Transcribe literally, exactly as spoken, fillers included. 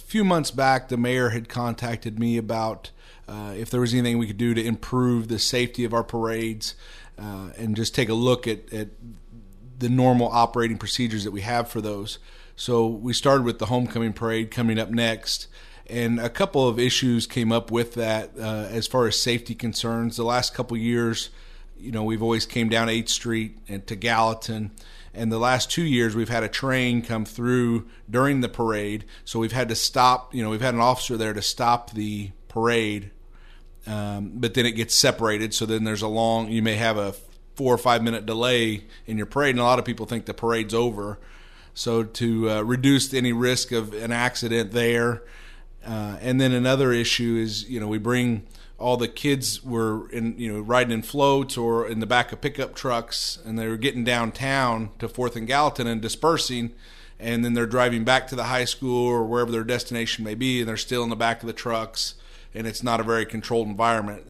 few months back, the mayor had contacted me about uh, if there was anything we could do to improve the safety of our parades uh, and just take a look at, at the normal operating procedures that we have for those. So we started with the homecoming parade coming up next, and a couple of issues came up with that uh, as far as safety concerns. The last couple of years, you know, we've always came down eighth Street and to Gallatin, and the last two years we've had a train come through during the parade, so we've had to stop, you know, we've had an officer there to stop the parade, um, but then it gets separated, so then there's a long, you may have a four or five minute delay in your parade, and a lot of people think the parade's over. So to uh, reduce any risk of an accident there. Uh, and then another issue is, you know, we bring all the kids were in, you know, riding in floats or in the back of pickup trucks, and they were getting downtown to Fourth and Gallatin and dispersing, and then they're driving back to the high school or wherever their destination may be, and they're still in the back of the trucks, and it's not a very controlled environment.